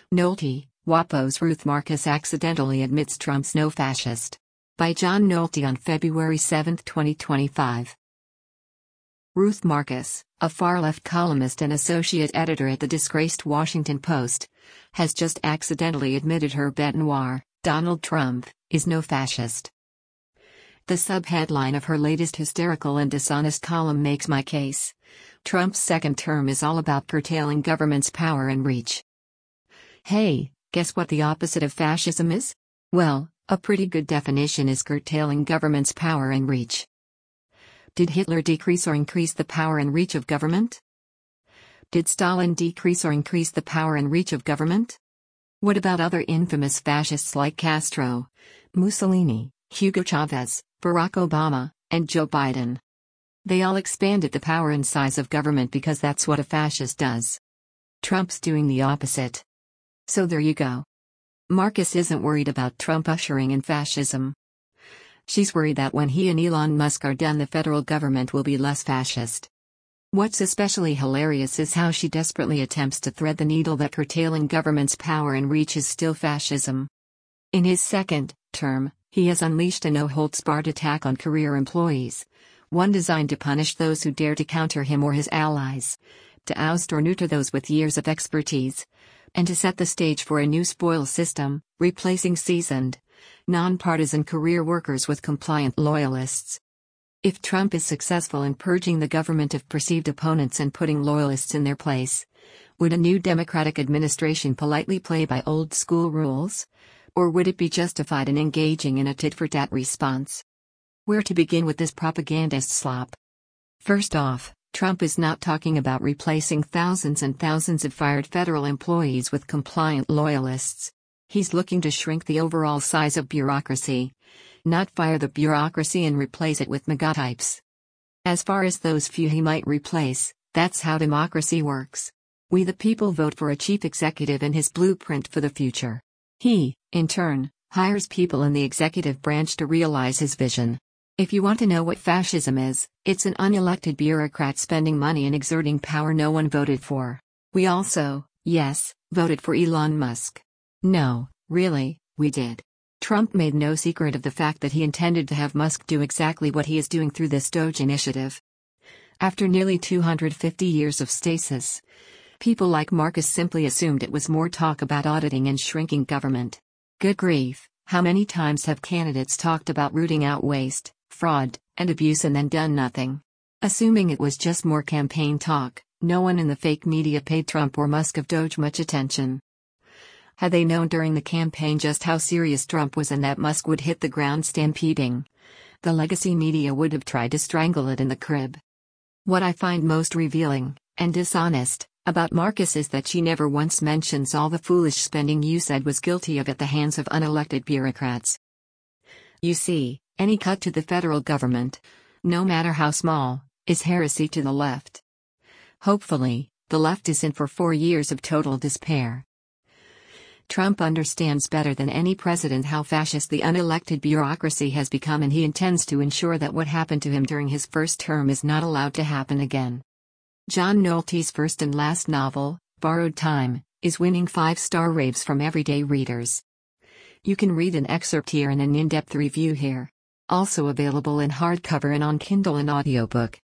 Nolte, WAPO's Ruth Marcus accidentally admits Trump's no fascist. By John Nolte on February 7, 2025. Ruth Marcus, a far-left columnist and associate editor at the disgraced Washington Post, has just accidentally admitted her bête noire, Donald Trump, is no fascist. The subheadline of her latest hysterical and dishonest column makes my case. Trump's second term is all about curtailing government's power and reach. Hey, guess what the opposite of fascism is? Well, a pretty good definition is curtailing government's power and reach. Did Hitler decrease or increase the power and reach of government? Did Stalin decrease or increase the power and reach of government? What about other infamous fascists like Castro, Mussolini, Hugo Chavez, Barack Obama, and Joe Biden? They all expanded the power and size of government because that's what a fascist does. Trump's doing the opposite. So there you go. Marcus isn't worried about Trump ushering in fascism. She's worried that when he and Elon Musk are done, the federal government will be less fascist. What's especially hilarious is how she desperately attempts to thread the needle that curtailing government's power and reach is still fascism. In his second term, he has unleashed a no-holds-barred attack on career employees, one designed to punish those who dare to counter him or his allies, to oust or neuter those with years of expertise, and to set the stage for a new spoils system, replacing seasoned, nonpartisan career workers with compliant loyalists. If Trump is successful in purging the government of perceived opponents and putting loyalists in their place, would a new Democratic administration politely play by old-school rules? Or would it be justified in engaging in a tit-for-tat response? Where to begin with this propagandist slop? First off, Trump is not talking about replacing thousands and thousands of fired federal employees with compliant loyalists. He's looking to shrink the overall size of bureaucracy, not fire the bureaucracy and replace it with MAGA types. As far as those few he might replace, that's how democracy works. We the people vote for a chief executive and his blueprint for the future. He, in turn, hires people in the executive branch to realize his vision. If you want to know what fascism is, it's an unelected bureaucrat spending money and exerting power no one voted for. We also, yes, voted for Elon Musk. No, really, we did. Trump made no secret of the fact that he intended to have Musk do exactly what he is doing through this Doge initiative. After nearly 250 years of stasis, people like Marcus simply assumed it was more talk about auditing and shrinking government. Good grief, how many times have candidates talked about rooting out waste, fraud, and abuse and then done nothing? Assuming it was just more campaign talk, no one in the fake media paid Trump or Musk of Doge much attention. Had they known during the campaign just how serious Trump was and that Musk would hit the ground stampeding, the legacy media would have tried to strangle it in the crib. What I find most revealing, and dishonest, about Marcus is that she never once mentions all the foolish spending you said was guilty of at the hands of unelected bureaucrats. You see, any cut to the federal government, no matter how small, is heresy to the left. Hopefully, the left is in for 4 years of total despair. Trump understands better than any president how fascist the unelected bureaucracy has become, and he intends to ensure that what happened to him during his first term is not allowed to happen again. John Nolte's first and last novel, Borrowed Time, is winning 5-star raves from everyday readers. You can read an excerpt here and an in-depth review here. Also available in hardcover and on Kindle and audiobook.